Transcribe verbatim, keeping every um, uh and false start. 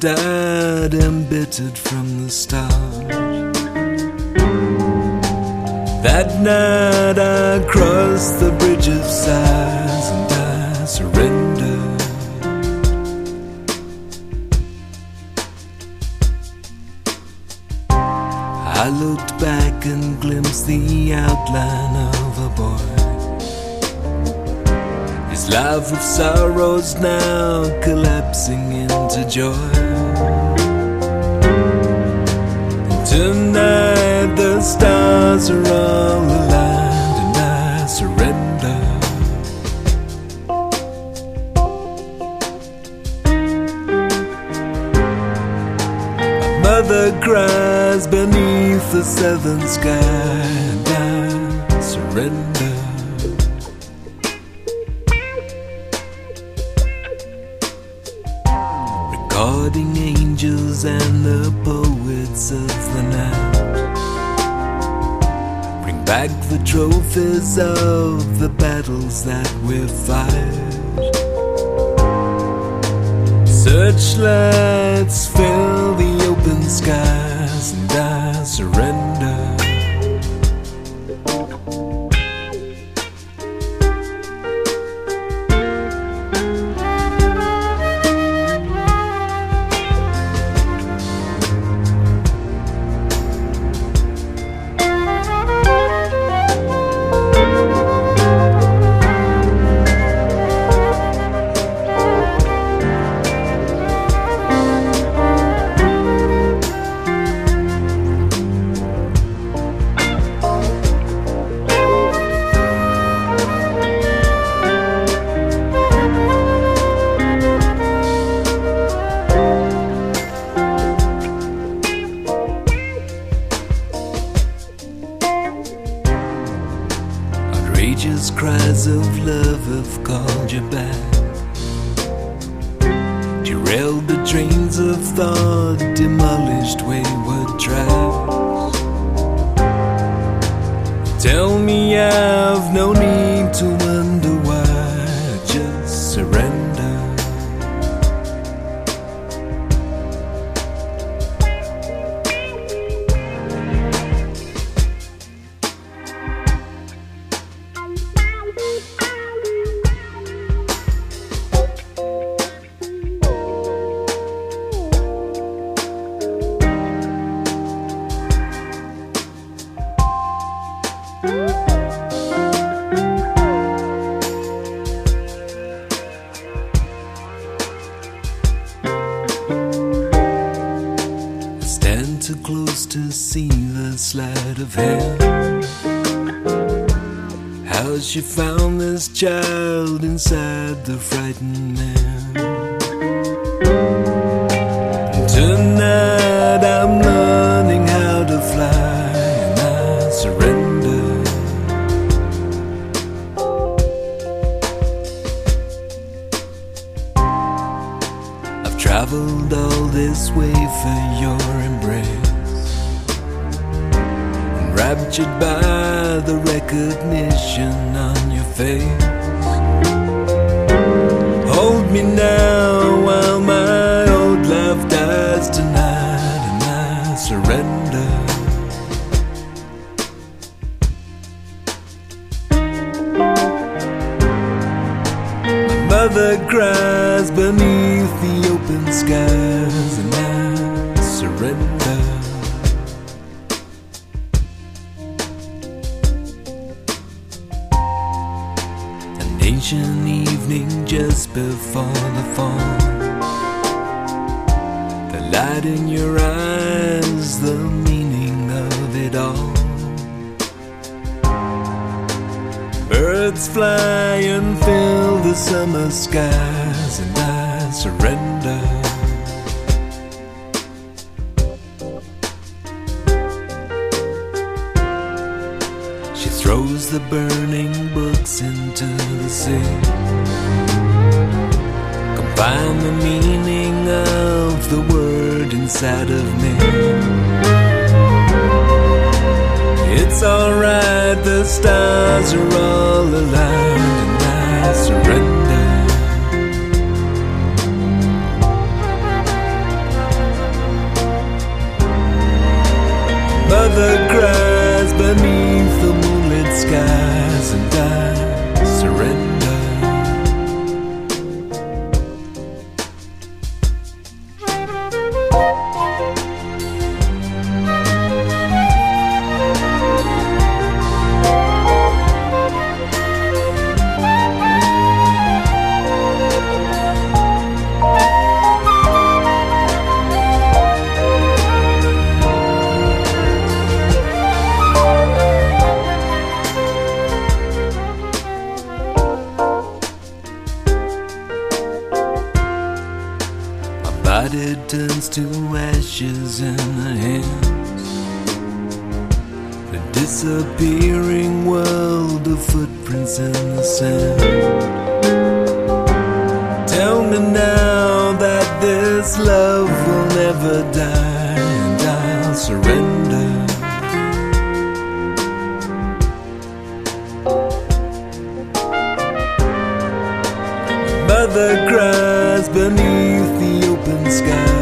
died embittered from the start. That night I crossed the bridge of sighs and I surrendered. I looked back and glimpsed the outline of a boy. His life of sorrows now collapsing into joy. And tonight the stars are all aligned and I surrender. My mother cries beneath the southern sky and I surrender. Guarding angels and the poets of the night, bring back the trophies of the battles that we've fought. Searchlights fill the open skies and I surrender. Outrageous cries of love have called you back, derailed the trains of thought, demolished wayward tracks. Tell me I've no need to wonder why, I just surrender. Too close to see the sleight of hand, how she found this child inside the frightened man. And tonight I'm learning how to fly and I surrender. I've traveled all this way for your embrace, enraptured by the recognition on your face. Hold me now while my old life dies tonight and I surrender. My mother cries beneath the open skies and I surrender. Ancient evening just before the fall, the light in your eyes, the meaning of it all. Birds fly and fill the summer skies and I surrender. She throws the burning books into the sea, combine the meaning of the word inside of me. It's alright, the stars are all aligned and I surrender. skies, and I surrender. Body turns to ashes in the hands, the disappearing world of footprints in the sand. Tell me now that this love will never die, and I'll surrender. Mother cries beneath the open sky.